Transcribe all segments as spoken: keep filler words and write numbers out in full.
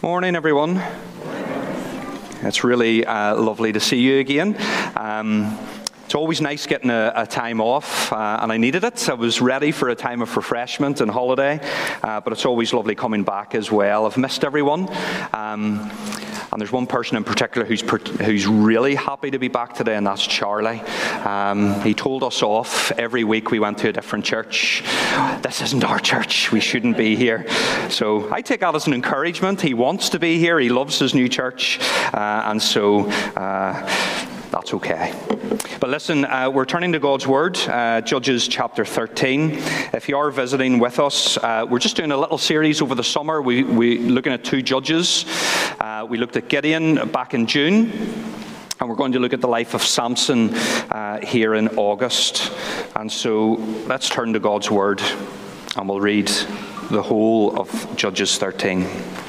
Morning, everyone. It's really uh, lovely to see you again. Um, it's always nice getting a, a time off, uh, and I needed it. I was ready for a time of refreshment and holiday, uh, but it's always lovely coming back as well. I've missed everyone. Um, And there's one person in particular who's per who's really happy to be back today, and that's Charlie. Um, he told us off every week we went to a different church. This isn't our church. We shouldn't be here. So I take that as an encouragement. He wants to be here. He loves his new church. Uh, and so uh, that's okay. But listen, uh, we're turning to God's Word, uh, Judges chapter thirteen. If you are visiting with us, uh, we're just doing a little series over the summer. We, we're looking at two judges. Uh, we looked at Gideon back in June, and we're going to look at the life of Samson uh, here in August. And so let's turn to God's Word, and we'll read the whole of Judges thirteen.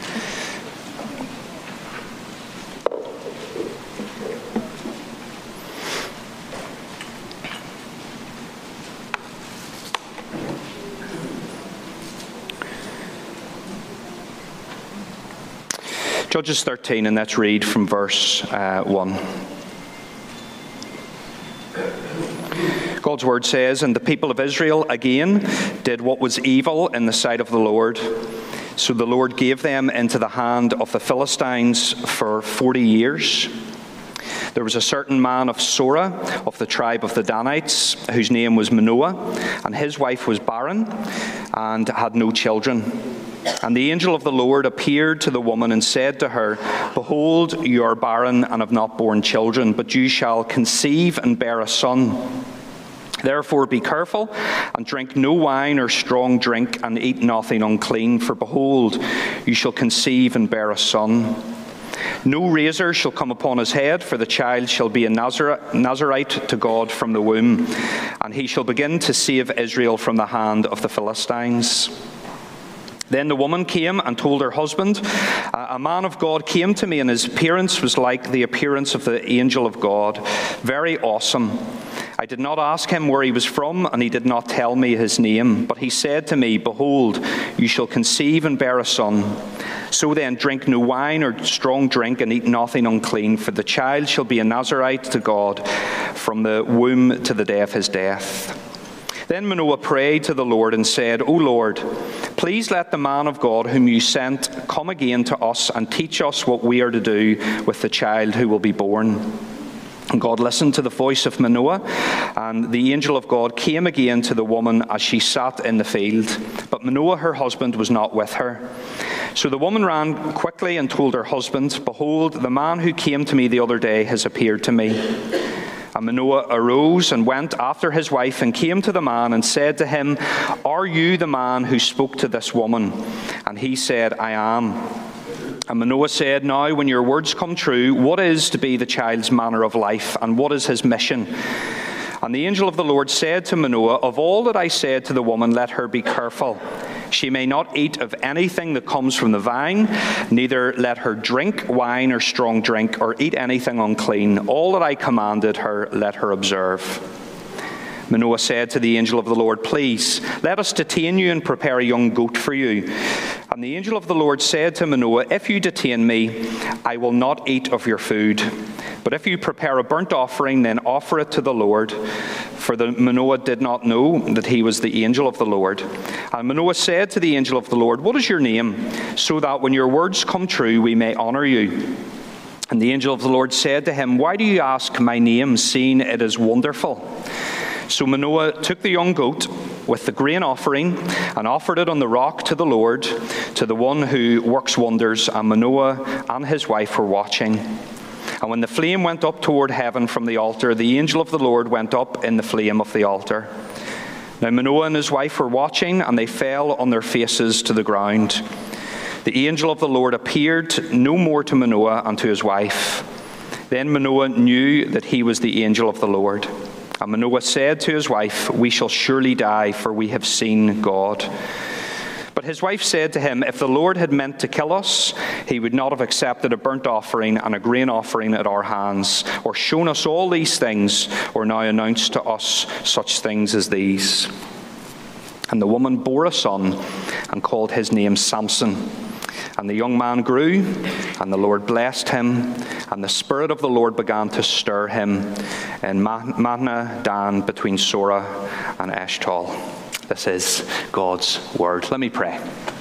Judges thirteen, and let's read from verse uh, one. God's word says, "And the people of Israel again did what was evil in the sight of the Lord. So the Lord gave them into the hand of the Philistines for forty years. There was a certain man of Sora, of the tribe of the Danites, whose name was Manoah, and his wife was barren and had no children. And the angel of the Lord appeared to the woman and said to her, 'Behold, you are barren and have not borne children, but you shall conceive and bear a son. Therefore be careful, and drink no wine or strong drink, and eat nothing unclean, for behold, you shall conceive and bear a son. No razor shall come upon his head, for the child shall be a Nazarite to God from the womb, and he shall begin to save Israel from the hand of the Philistines.' Then the woman came and told her husband, 'A man of God came to me, and his appearance was like the appearance of the angel of God, very awesome. I did not ask him where he was from, and he did not tell me his name. But he said to me, Behold, you shall conceive and bear a son. So then drink no wine or strong drink, and eat nothing unclean, for the child shall be a Nazarite to God from the womb to the day of his death.' Then Manoah prayed to the Lord and said, 'O Lord, please let the man of God whom you sent come again to us and teach us what we are to do with the child who will be born.' And God listened to the voice of Manoah, and the angel of God came again to the woman as she sat in the field. But Manoah, her husband, was not with her. So the woman ran quickly and told her husband, 'Behold, the man who came to me the other day has appeared to me.' And Manoah arose and went after his wife and came to the man and said to him, 'Are you the man who spoke to this woman?' And he said, 'I am.' And Manoah said, 'Now when your words come true, what is to be the child's manner of life, and what is his mission?' And the angel of the Lord said to Manoah, 'Of all that I said to the woman, let her be careful. She may not eat of anything that comes from the vine, neither let her drink wine or strong drink, or eat anything unclean. All that I commanded her, let her observe.' Manoah said to the angel of the Lord, 'Please, let us detain you and prepare a young goat for you.' And the angel of the Lord said to Manoah, 'If you detain me, I will not eat of your food. But if you prepare a burnt offering, then offer it to the Lord.' For the Manoah did not know that he was the angel of the Lord. And Manoah said to the angel of the Lord, 'What is your name? So that when your words come true, we may honor you.' And the angel of the Lord said to him, 'Why do you ask my name, seeing it is wonderful?' So Manoah took the young goat with the grain offering and offered it on the rock to the Lord, to the one who works wonders, and Manoah and his wife were watching. And when the flame went up toward heaven from the altar, the angel of the Lord went up in the flame of the altar. Now Manoah and his wife were watching, and they fell on their faces to the ground. The angel of the Lord appeared no more to Manoah and to his wife. Then Manoah knew that he was the angel of the Lord. And Manoah said to his wife, 'We shall surely die, for we have seen God.' But his wife said to him, 'If the Lord had meant to kill us, he would not have accepted a burnt offering and a grain offering at our hands, or shown us all these things, or now announced to us such things as these.' And the woman bore a son and called his name Samson. And the young man grew, and the Lord blessed him, and the Spirit of the Lord began to stir him in Mahaneh Dan between Sora and Eshtaol. This is God's word. Let me pray.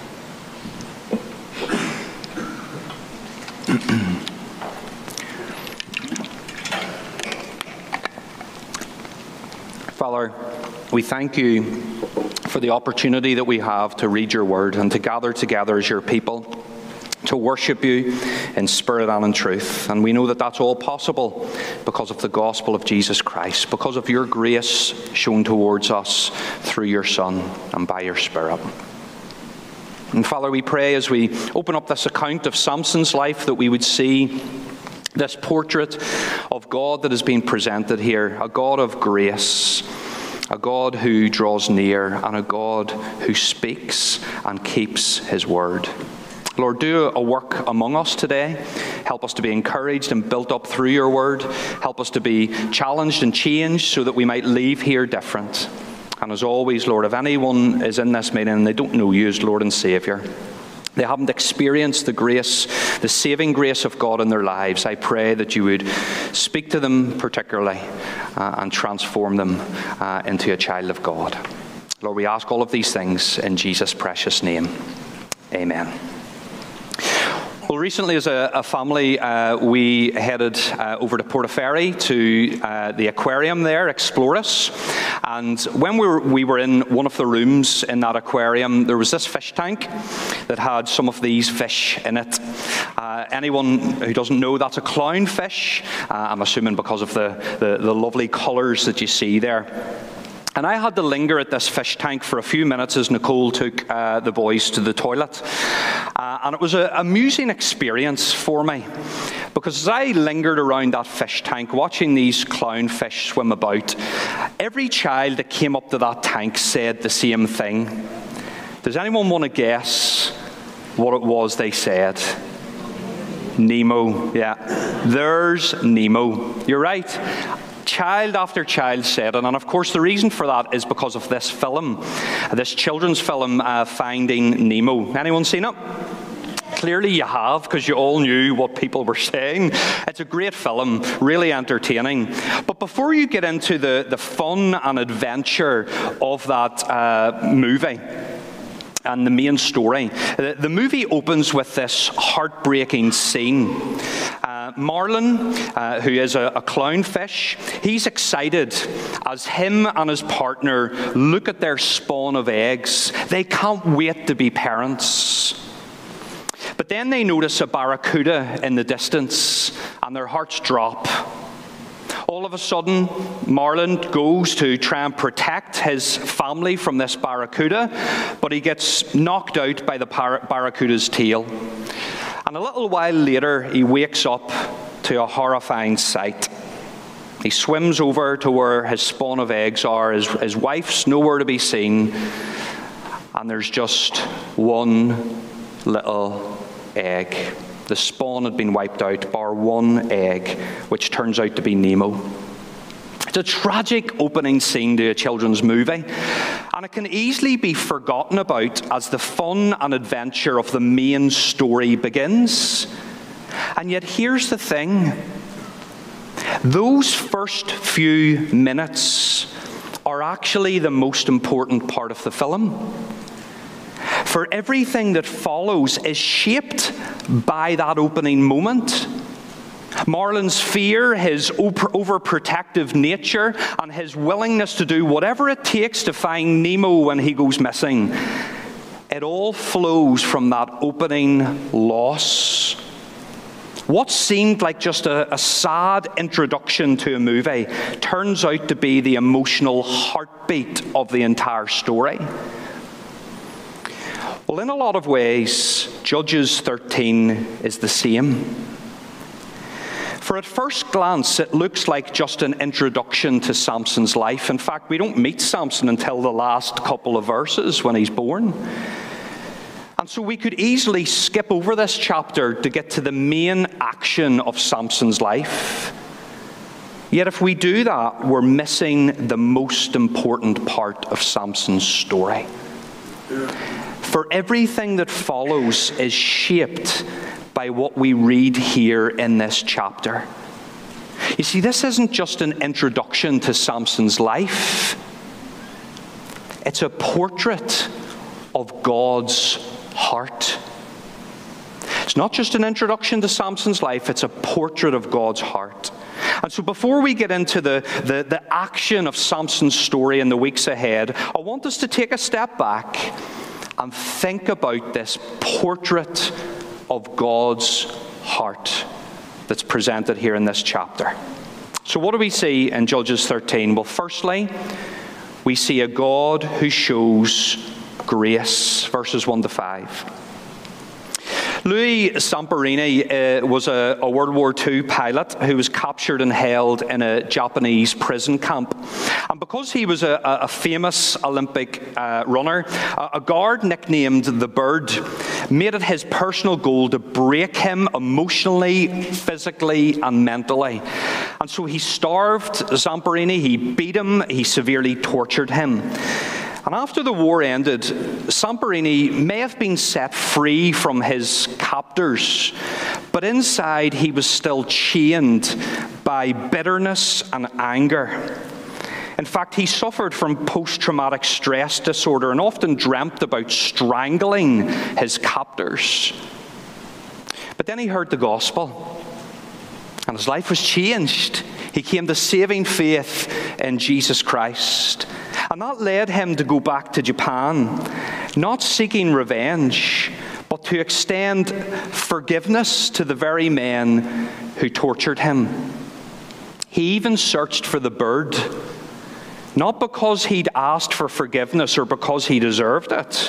Father, we thank you for the opportunity that we have to read your word and to gather together as your people, to worship you in spirit and in truth. And we know that that's all possible because of the gospel of Jesus Christ, because of your grace shown towards us through your Son and by your Spirit. And Father, we pray as we open up this account of Samson's life that we would see this portrait of God that has been presented here, a God of grace, a God who draws near, and a God who speaks and keeps his word. Lord, do a work among us today. Help us to be encouraged and built up through your word. Help us to be challenged and changed so that we might leave here different. And as always, Lord, if anyone is in this meeting and they don't know you as Lord and Saviour, they haven't experienced the grace, the saving grace of God in their lives, I pray that you would speak to them particularly uh, and transform them uh, into a child of God. Lord, we ask all of these things in Jesus' precious name. Amen. Well, recently as a, a family, uh, we headed uh, over to Portaferry to uh, the aquarium there, Explorus. And when we were, we were in one of the rooms in that aquarium, there was this fish tank that had some of these fish in it. Uh, anyone who doesn't know, that's a clownfish. Uh, I'm assuming because of the, the, the lovely colours that you see there. And I had to linger at this fish tank for a few minutes as Nicole took uh, the boys to the toilet. Uh, and it was an amusing experience for me, because as I lingered around that fish tank, watching these clownfish swim about, every child that came up to that tank said the same thing. Does anyone want to guess what it was they said? Nemo. Yeah, there's Nemo. You're right. Child after child said it, and of course the reason for that is because of this film, this children's film, uh, Finding Nemo. Anyone seen it? Clearly you have, because you all knew what people were saying. It's a great film, really entertaining. But before you get into the, the fun and adventure of that uh, movie, and the main story, the, the movie opens with this heartbreaking scene. Uh, Marlin, uh, who is a, a clownfish, he's excited as him and his partner look at their spawn of eggs. They can't wait to be parents. But then they notice a barracuda in the distance, and their hearts drop. All of a sudden, Marlin goes to try and protect his family from this barracuda, but he gets knocked out by the bar- barracuda's tail. And a little while later, he wakes up to a horrifying sight. He swims over to where his spawn of eggs are. His, his wife's nowhere to be seen, and there's just one little egg. The spawn had been wiped out, bar one egg, which turns out to be Nemo. It's a tragic opening scene to a children's movie, and it can easily be forgotten about as the fun and adventure of the main story begins. And yet here's the thing. Those first few minutes are actually the most important part of the film. For everything that follows is shaped by that opening moment. Marlin's fear, his overprotective nature, and his willingness to do whatever it takes to find Nemo when he goes missing. It all flows from that opening loss. What seemed like just a, a sad introduction to a movie turns out to be the emotional heartbeat of the entire story. Well, in a lot of ways, Judges thirteen is the same. For at first glance, it looks like just an introduction to Samson's life. In fact, we don't meet Samson until the last couple of verses when he's born. And so we could easily skip over this chapter to get to the main action of Samson's life. Yet if we do that, we're missing the most important part of Samson's story. For everything that follows is shaped by what we read here in this chapter. You see, this isn't just an introduction to Samson's life. It's a portrait of God's heart. It's not just an introduction to Samson's life, it's a portrait of God's heart. And so before we get into the, the, the action of Samson's story in the weeks ahead, I want us to take a step back and think about this portrait of God's heart that's presented here in this chapter. So what do we see in Judges thirteen? Well, firstly, we see a God who shows grace, verses one to five. Louis Zamperini uh, was a, a World War Two pilot who was captured and held in a Japanese prison camp. And because he was a, a famous Olympic uh, runner, a, a guard nicknamed the Bird made it his personal goal to break him emotionally, physically, and mentally. And so he starved Zamperini, he beat him, he severely tortured him. And after the war ended, Zamperini may have been set free from his captors, but inside he was still chained by bitterness and anger. In fact, he suffered from post-traumatic stress disorder and often dreamt about strangling his captors. But then he heard the gospel, and his life was changed. He came to saving faith in Jesus Christ. And that led him to go back to Japan, not seeking revenge, but to extend forgiveness to the very men who tortured him. He even searched for the Bird, not because he'd asked for forgiveness or because he deserved it,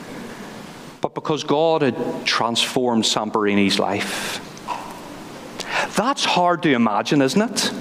but because God had transformed Zamperini's life. That's hard to imagine, isn't it?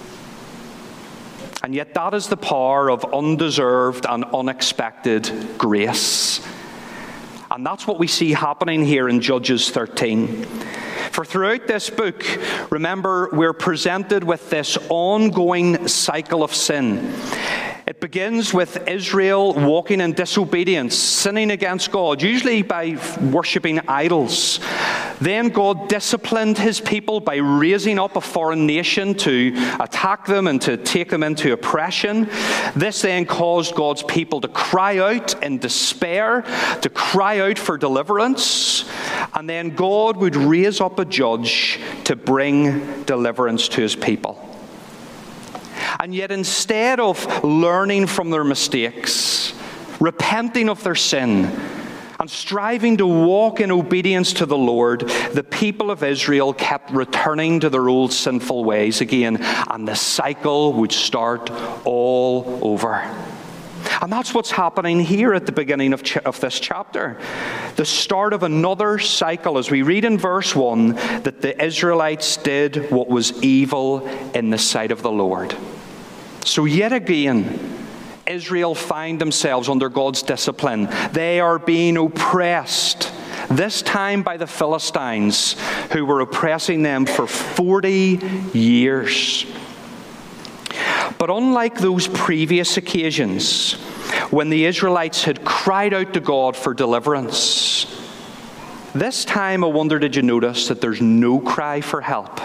And yet that is the power of undeserved and unexpected grace. And that's what we see happening here in Judges thirteen. For throughout this book, remember, we're presented with this ongoing cycle of sin. It begins with Israel walking in disobedience, sinning against God, usually by worshipping idols. Then God disciplined his people by raising up a foreign nation to attack them and to take them into oppression. This then caused God's people to cry out in despair, to cry out for deliverance. And then God would raise up a judge to bring deliverance to his people. And yet instead of learning from their mistakes, repenting of their sin, and striving to walk in obedience to the Lord, the people of Israel kept returning to their old sinful ways again, and the cycle would start all over. And that's what's happening here at the beginning of, ch- of this chapter. The start of another cycle, as we read in verse one, that the Israelites did what was evil in the sight of the Lord. So yet again, Israel find themselves under God's discipline. They are being oppressed, this time by the Philistines, who were oppressing them for forty years. But unlike those previous occasions, when the Israelites had cried out to God for deliverance, this time, I wonder, did you notice that there's no cry for help?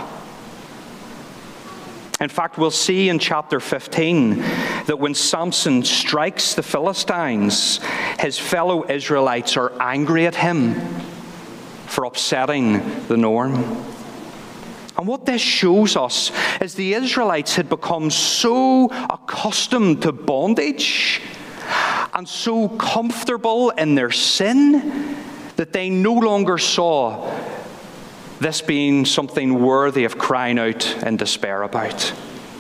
In fact, we'll see in chapter fifteen that when Samson strikes the Philistines, his fellow Israelites are angry at him for upsetting the norm. And what this shows us is the Israelites had become so accustomed to bondage and so comfortable in their sin that they no longer saw this being something worthy of crying out in despair about.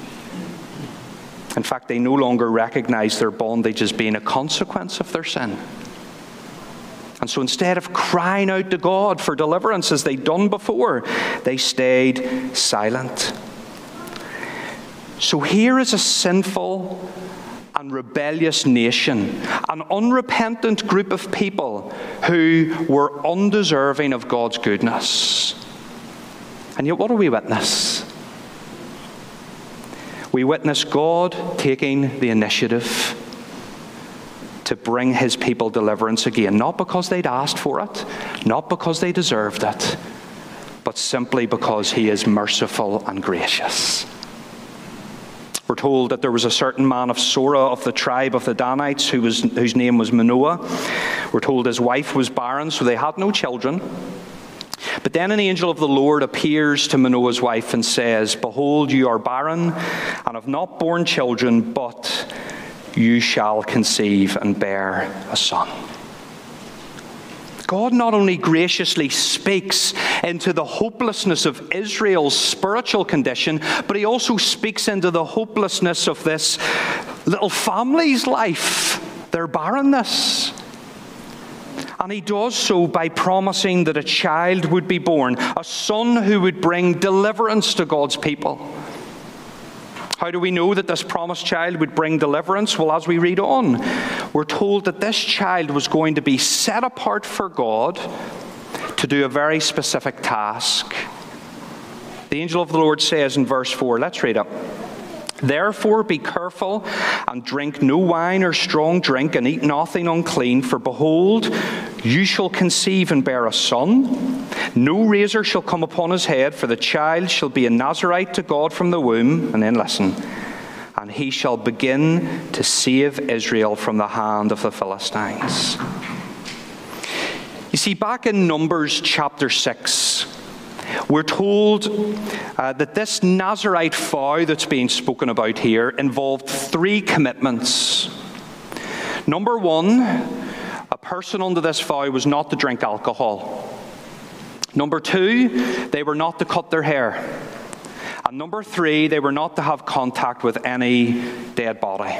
In fact, they no longer recognized their bondage as being a consequence of their sin. And so instead of crying out to God for deliverance as they'd done before, they stayed silent. So here is a sinful and rebellious nation, an unrepentant group of people who were undeserving of God's goodness. And yet what do we witness? We witness God taking the initiative to bring his people deliverance again, not because they'd asked for it, not because they deserved it, but simply because he is merciful and gracious. We're told that there was a certain man of Sora of the tribe of the Danites who was, whose name was Manoah. We're told his wife was barren, so they had no children. But then an angel of the Lord appears to Manoah's wife and says, "Behold, you are barren and have not borne children, but you shall conceive and bear a son." God not only graciously speaks into the hopelessness of Israel's spiritual condition, but he also speaks into the hopelessness of this little family's life, their barrenness. And he does so by promising that a child would be born, a son who would bring deliverance to God's people. How do we know that this promised child would bring deliverance? Well, as we read on, we're told that this child was going to be set apart for God to do a very specific task. The angel of the Lord says in verse four, let's read it. "Therefore be careful and drink no wine or strong drink, and eat nothing unclean, for behold, you shall conceive and bear a son. No razor shall come upon his head, for the child shall be a Nazarite to God from the womb." And then listen. "And he shall begin to save Israel from the hand of the Philistines." You see, back in Numbers chapter six, we're told uh, that this Nazarite vow that's being spoken about here involved three commitments. Number one, a person under this vow was not to drink alcohol. Number two, they were not to cut their hair. And number three, they were not to have contact with any dead body.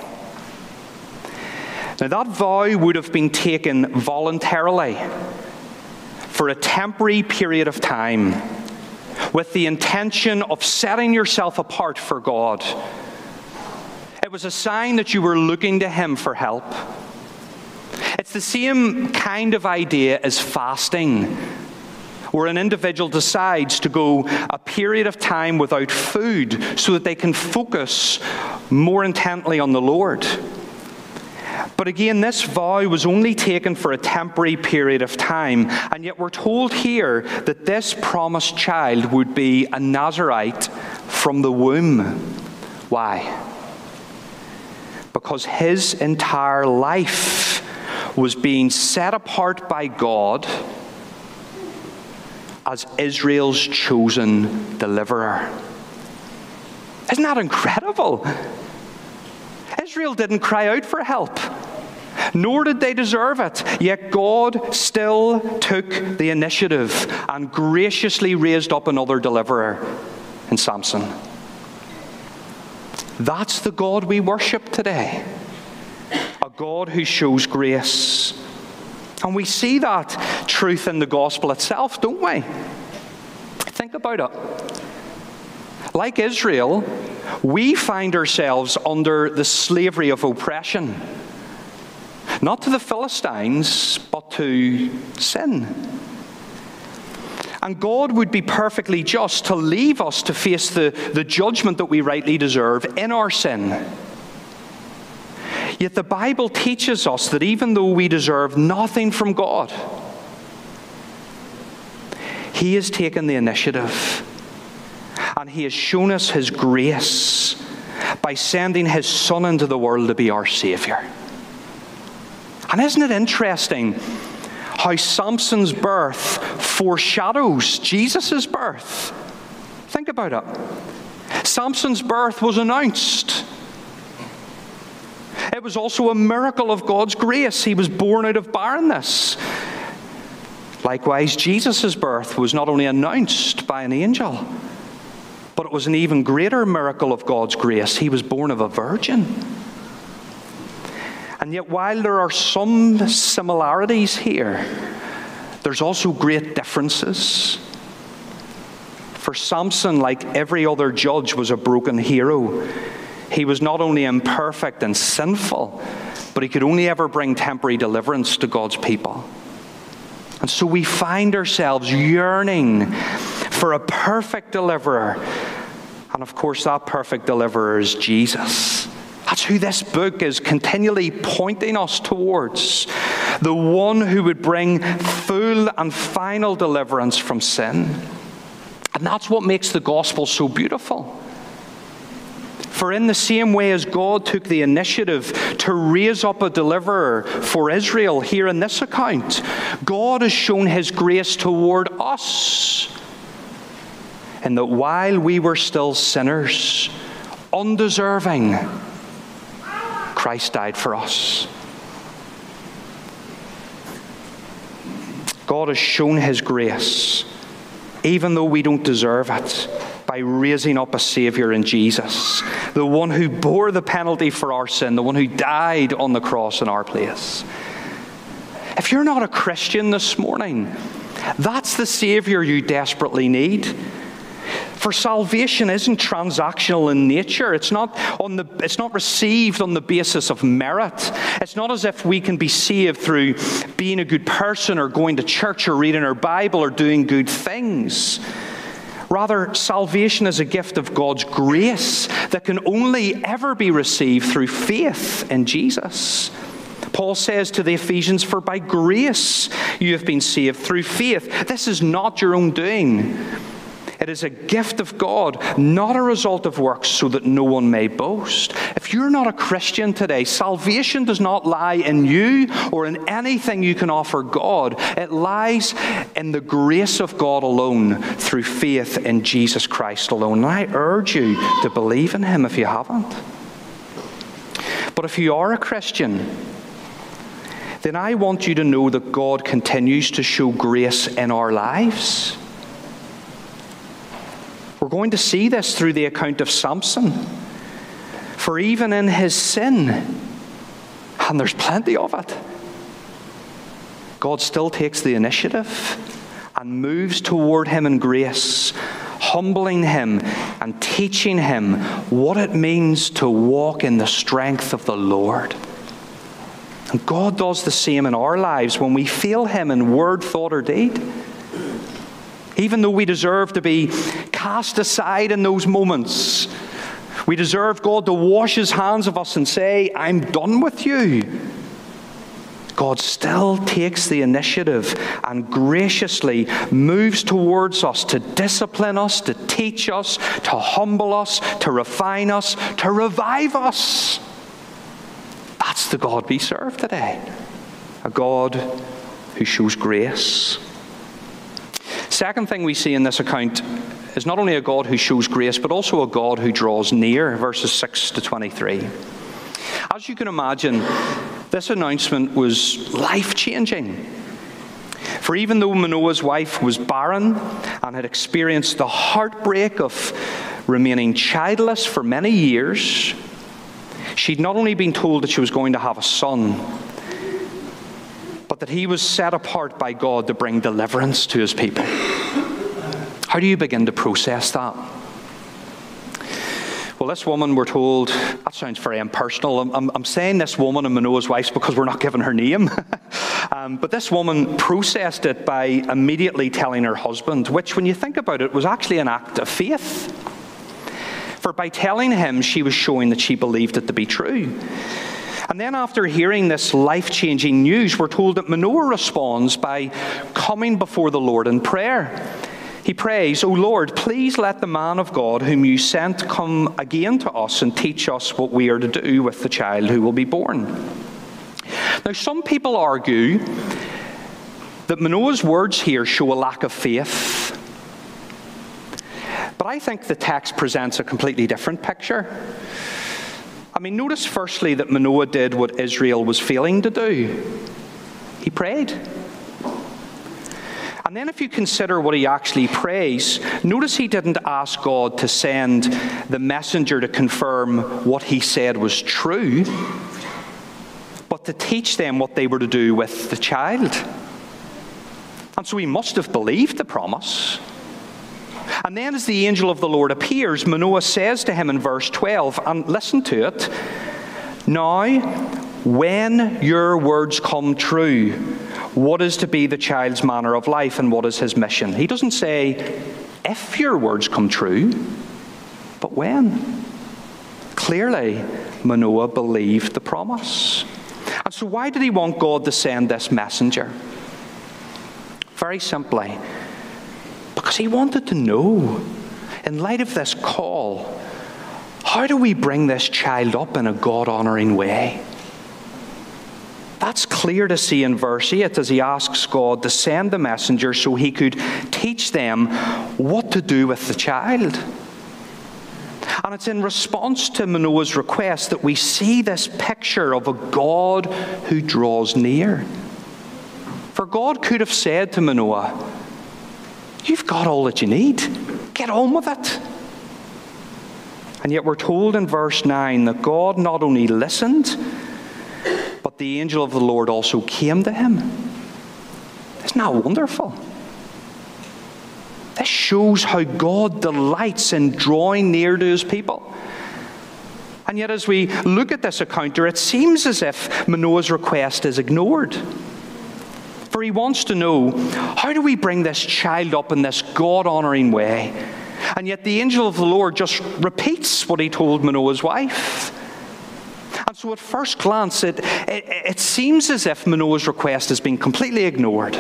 Now, that vow would have been taken voluntarily for a temporary period of time, with the intention of setting yourself apart for God. It was a sign that you were looking to him for help. It's the same kind of idea as fasting, where an individual decides to go a period of time without food so that they can focus more intently on the Lord. But again, this vow was only taken for a temporary period of time, and yet we're told here that this promised child would be a Nazarite from the womb. Why? Because his entire life was being set apart by God as Israel's chosen deliverer. Isn't that incredible? Israel didn't cry out for help, nor did they deserve it. Yet God still took the initiative and graciously raised up another deliverer in Samson. That's the God we worship today, a God who shows grace. And we see that truth in the gospel itself, don't we? Think about it. Like Israel, we find ourselves under the slavery of oppression. Not to the Philistines, but to sin. And God would be perfectly just to leave us to face the, the judgment that we rightly deserve in our sin. Yet the Bible teaches us that even though we deserve nothing from God, he has taken the initiative. And he has shown us his grace by sending his Son into the world to be our Savior. And isn't it interesting how Samson's birth foreshadows Jesus' birth? Think about it. Samson's birth was announced. It was also a miracle of God's grace. He was born out of barrenness. Likewise, Jesus' birth was not only announced by an angel, but it was an even greater miracle of God's grace. He was born of a virgin. And yet, while there are some similarities here, there's also great differences. For Samson, like every other judge, was a broken hero. He was not only imperfect and sinful, but he could only ever bring temporary deliverance to God's people. And so we find ourselves yearning for a perfect deliverer. And of course, that perfect deliverer is Jesus. That's who this book is continually pointing us towards. The one who would bring full and final deliverance from sin. And that's what makes the gospel so beautiful. For in the same way as God took the initiative to raise up a deliverer for Israel here in this account, God has shown his grace toward us. And that while we were still sinners, undeserving, Christ died for us. God has shown his grace, even though we don't deserve it, by raising up a Savior in Jesus, the one who bore the penalty for our sin, the one who died on the cross in our place. If you're not a Christian this morning, that's the Savior you desperately need. For salvation isn't transactional in nature. It's not on the, it's not received on the basis of merit. It's not as if we can be saved through being a good person or going to church or reading our Bible or doing good things. Rather, salvation is a gift of God's grace that can only ever be received through faith in Jesus. Paul says to the Ephesians, "For by grace you have been saved through faith." This is not your own doing. It is a gift of God, not a result of works, so that no one may boast. If you're not a Christian today, salvation does not lie in you or in anything you can offer God. It lies in the grace of God alone, through faith in Jesus Christ alone. And I urge you to believe in him if you haven't. But if you are a Christian, then I want you to know that God continues to show grace in our lives. We're going to see this through the account of Samson. For even in his sin, and there's plenty of it, God still takes the initiative and moves toward him in grace, humbling him and teaching him what it means to walk in the strength of the Lord. And God does the same in our lives when we feel him in word, thought, or deed. Even though we deserve to be cast aside in those moments, we deserve God to wash his hands of us and say, "I'm done with you." God still takes the initiative and graciously moves towards us to discipline us, to teach us, to humble us, to refine us, to revive us. That's the God we serve today. A God who shows grace. Second thing we see in this account is not only a God who shows grace, but also a God who draws near, verses six to twenty-three. As you can imagine, this announcement was life-changing. For even though Manoah's wife was barren and had experienced the heartbreak of remaining childless for many years, she'd not only been told that she was going to have a son, but that he was set apart by God to bring deliverance to his people. How do you begin to process that? Well, this woman, we're told, that sounds very impersonal. I'm, I'm, I'm saying this woman and Manoah's wife because we're not given her name. um, but this woman processed it by immediately telling her husband, which, when you think about it, was actually an act of faith. For by telling him, she was showing that she believed it to be true. And then after hearing this life-changing news, we're told that Manoah responds by coming before the Lord in prayer. He prays, "O Lord, please let the man of God whom you sent come again to us and teach us what we are to do with the child who will be born." Now, some people argue that Manoah's words here show a lack of faith. But I think the text presents a completely different picture. I mean, notice firstly that Manoah did what Israel was failing to do. He prayed. And then if you consider what he actually prays, notice he didn't ask God to send the messenger to confirm what he said was true, but to teach them what they were to do with the child. And so he must have believed the promise. And then as the angel of the Lord appears, Manoah says to him in verse twelve, and listen to it, "Now, when your words come true, what is to be the child's manner of life and what is his mission?" He doesn't say, if your words come true, but when. Clearly, Manoah believed the promise. And so why did he want God to send this messenger? Very simply, because he wanted to know, in light of this call, how do we bring this child up in a God-honoring way? That's clear to see in verse eight as he asks God to send the messenger so he could teach them what to do with the child. And it's in response to Manoah's request that we see this picture of a God who draws near. For God could have said to Manoah, "You've got all that you need. Get on with it." And yet we're told in verse nine that God not only listened, but the angel of the Lord also came to him. Isn't that wonderful? This shows how God delights in drawing near to his people. And yet as we look at this encounter, it seems as if Manoah's request is ignored. For he wants to know, how do we bring this child up in this God-honoring way? And yet the angel of the Lord just repeats what he told Manoah's wife. And so at first glance, it, it, it seems as if Manoah's request has been completely ignored.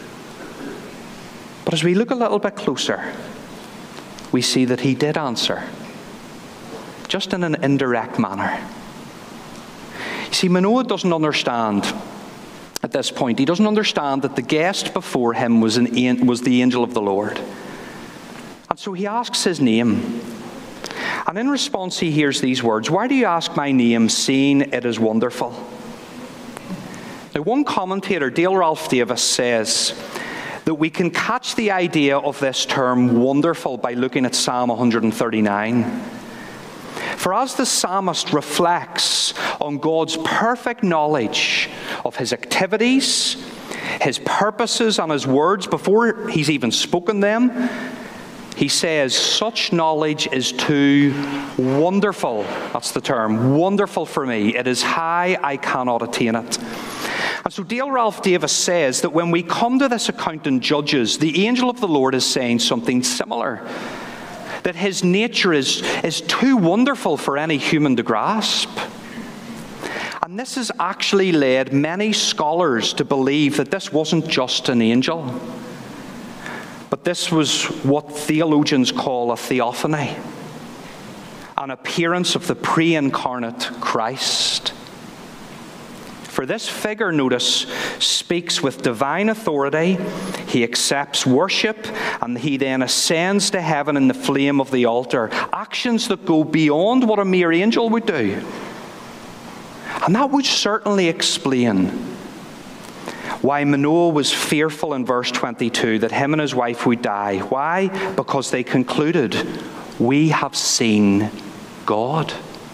But as we look a little bit closer, we see that he did answer, just in an indirect manner. You see, Manoah doesn't understand at this point. He doesn't understand that the guest before him was, an, was the angel of the Lord. And so he asks his name. And in response, he hears these words, "Why do you ask my name, seeing it is wonderful?" Now, one commentator, Dale Ralph Davis, says that we can catch the idea of this term wonderful by looking at Psalm one thirty-nine. For as the psalmist reflects on God's perfect knowledge of his activities, his purposes, and his words before he's even spoken them, he says, such knowledge is too wonderful. That's the term, wonderful for me. It is high, I cannot attain it. And so Dale Ralph Davis says that when we come to this account in Judges, the angel of the Lord is saying something similar. That his nature is, is too wonderful for any human to grasp. And this has actually led many scholars to believe that this wasn't just an angel, but this was what theologians call a theophany, an appearance of the pre-incarnate Christ. For this figure, notice, speaks with divine authority, he accepts worship, and he then ascends to heaven in the flame of the altar. Actions that go beyond what a mere angel would do. And that would certainly explain why Manoah was fearful in verse twenty-two that him and his wife would die. Why? Because they concluded, we have seen God.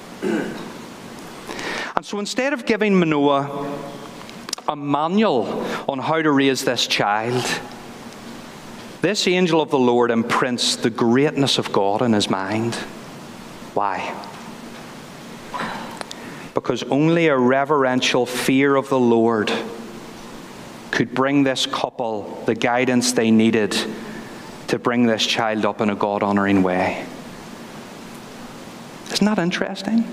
And so instead of giving Manoah a manual on how to raise this child, this angel of the Lord imprints the greatness of God in his mind. Why? Because only a reverential fear of the Lord could bring this couple the guidance they needed to bring this child up in a God-honoring way. Isn't that interesting?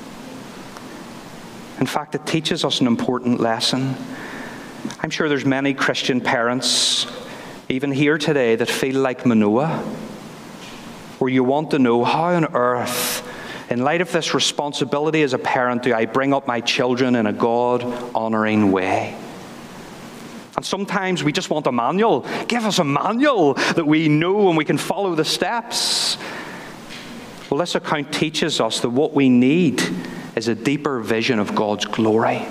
In fact, it teaches us an important lesson. I'm sure there's many Christian parents, even here today, that feel like Manoah, where you want to know, how on earth, in light of this responsibility as a parent, do I bring up my children in a God-honoring way? And sometimes we just want a manual. Give us a manual that we know and we can follow the steps. Well, this account teaches us that what we need is a deeper vision of God's glory.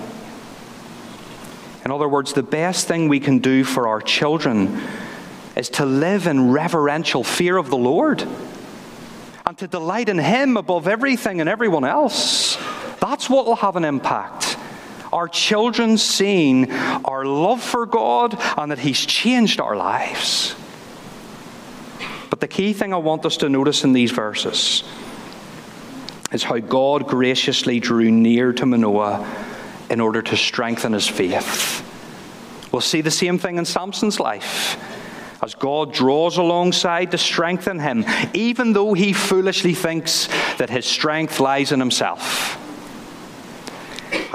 In other words, the best thing we can do for our children is to live in reverential fear of the Lord and to delight in Him above everything and everyone else. That's what will have an impact. Our children seeing our love for God and that He's changed our lives. But the key thing I want us to notice in these verses is how God graciously drew near to Manoah in order to strengthen his faith. We'll see the same thing in Samson's life, as God draws alongside to strengthen him, even though he foolishly thinks that his strength lies in himself.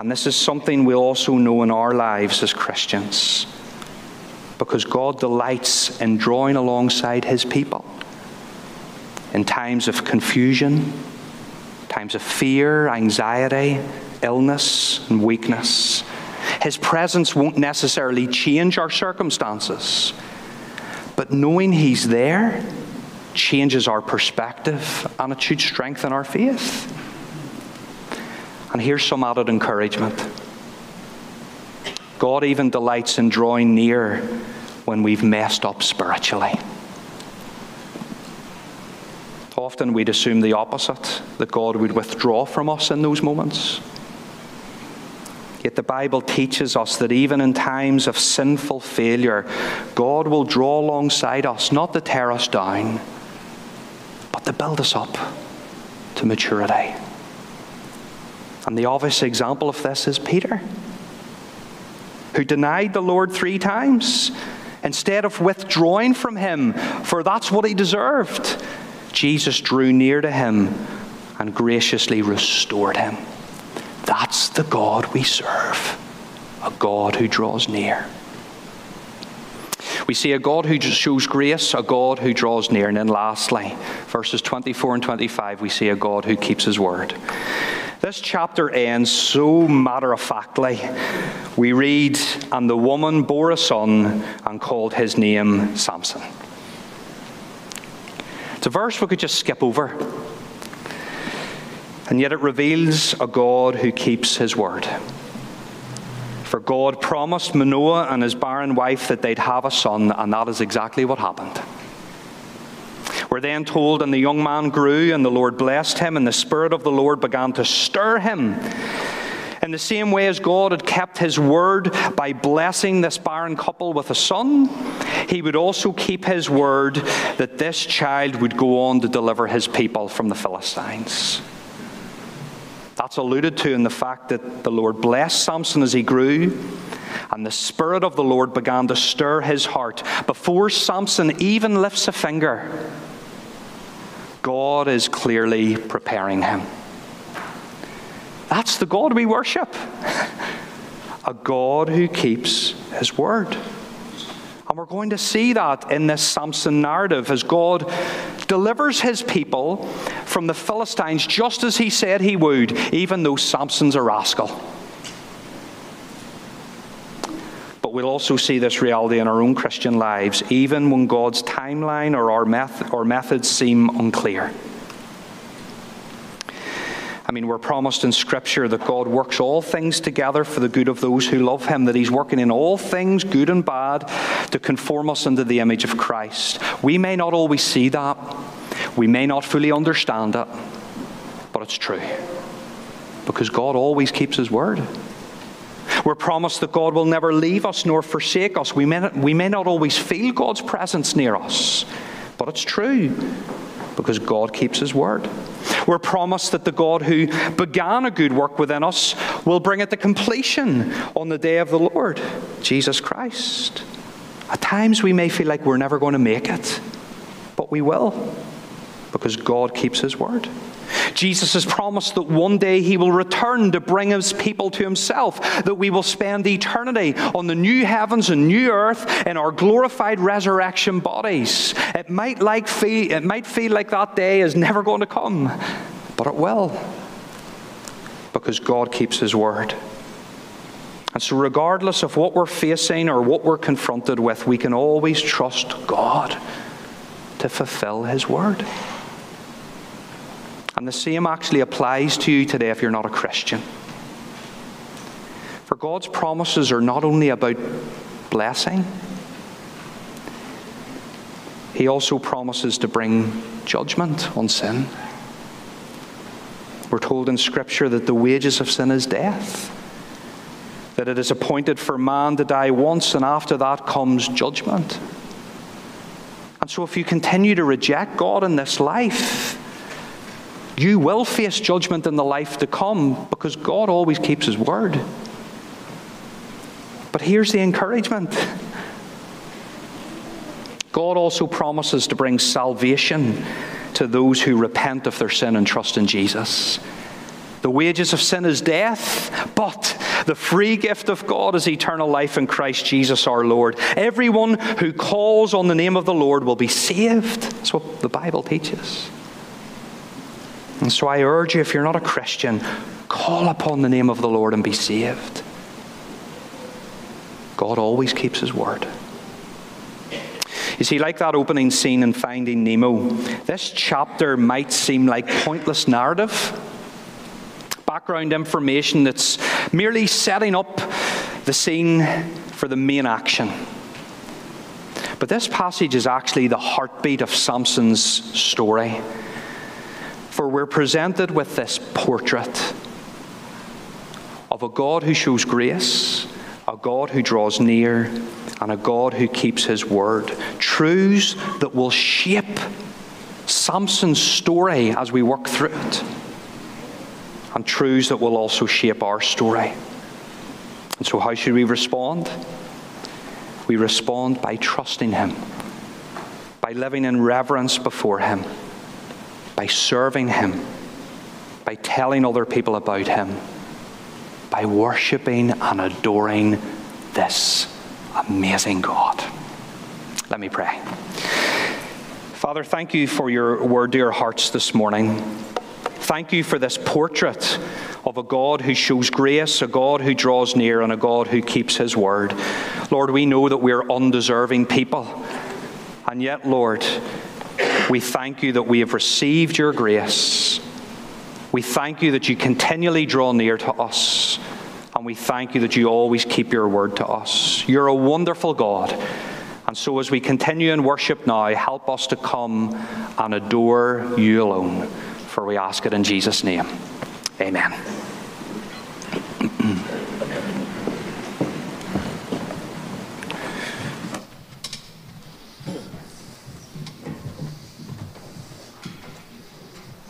And this is something we'll also know in our lives as Christians, because God delights in drawing alongside his people in times of confusion, times of fear, anxiety, illness, and weakness. His presence won't necessarily change our circumstances, but knowing he's there changes our perspective, and it should strengthen our faith. And here's some added encouragement. God even delights in drawing near when we've messed up spiritually. Often we'd assume the opposite, that God would withdraw from us in those moments. Yet the Bible teaches us that even in times of sinful failure, God will draw alongside us, not to tear us down, but to build us up to maturity. And the obvious example of this is Peter, who denied the Lord three times. Instead of withdrawing from him, for that's what he deserved, Jesus drew near to him and graciously restored him. That's the God we serve, a God who draws near. We see a God who shows grace, a God who draws near. And then lastly, verses twenty-four and twenty-five, we see a God who keeps his word. This chapter ends so matter-of-factly. We read, and the woman bore a son and called his name Samson. It's a verse we could just skip over. And yet it reveals a God who keeps his word. For God promised Manoah and his barren wife that they'd have a son, and that is exactly what happened. We're then told, and the young man grew, and the Lord blessed him, and the Spirit of the Lord began to stir him. In the same way as God had kept his word by blessing this barren couple with a son, he would also keep his word that this child would go on to deliver his people from the Philistines. That's alluded to in the fact that the Lord blessed Samson as he grew, and the Spirit of the Lord began to stir his heart. Before Samson even lifts a finger, God is clearly preparing him. That's the God we worship. A God who keeps his word. And we're going to see that in this Samson narrative as God delivers his people from the Philistines just as he said he would, even though Samson's a rascal. But we'll also see this reality in our own Christian lives, even when God's timeline or our, meth- or methods seem unclear. I mean, we're promised in Scripture that God works all things together for the good of those who love him, that he's working in all things, good and bad, to conform us into the image of Christ. We may not always see that. We may not fully understand it. But it's true. Because God always keeps his word. We're promised that God will never leave us nor forsake us. We may not, we may not always feel God's presence near us. But it's true. Because God keeps his word. We're promised that the God who began a good work within us will bring it to completion on the day of the Lord, Jesus Christ. At times we may feel like we're never going to make it, but we will, because God keeps his word. Jesus has promised that one day he will return to bring his people to himself, that we will spend eternity on the new heavens and new earth in our glorified resurrection bodies. It might, like feel, it might feel like that day is never going to come, but it will, because God keeps his word. And so regardless of what we're facing or what we're confronted with, we can always trust God to fulfill his word. And the same actually applies to you today if you're not a Christian. For God's promises are not only about blessing, he also promises to bring judgment on sin. We're told in Scripture that the wages of sin is death, that it is appointed for man to die once, and after that comes judgment. And so if you continue to reject God in this life, you will face judgment in the life to come, because God always keeps his word. But here's the encouragement. God also promises to bring salvation to those who repent of their sin and trust in Jesus. The wages of sin is death, but The free gift of God is eternal life in Christ Jesus our Lord. Everyone who calls on the name of the Lord will be saved. That's what the Bible teaches. And so I urge you, if you're not a Christian, call upon the name of the Lord and be saved. God always keeps his word. You see, like that opening scene in Finding Nemo, this chapter might seem like pointless narrative, background information that's merely setting up the scene for the main action. But this passage is actually the heartbeat of Samson's story. For we're presented with this portrait of a God who shows grace, a God who draws near, and a God who keeps his word. Truths that will shape Samson's story as we work through it. And truths that will also shape our story. And so how should we respond? We respond by trusting him, by living in reverence before him, by serving him, by telling other people about him, by worshiping and adoring this amazing God. Let me pray. Father, thank you for your word to our hearts this morning. Thank you for this portrait of a God who shows grace, a God who draws near, and a God who keeps his word. Lord, we know that we're undeserving people. And yet, Lord, we thank you that we have received your grace. We thank you that you continually draw near to us. And we thank you that you always keep your word to us. You're a wonderful God. And so as we continue in worship now, help us to come and adore you alone. For we ask it in Jesus' name. Amen.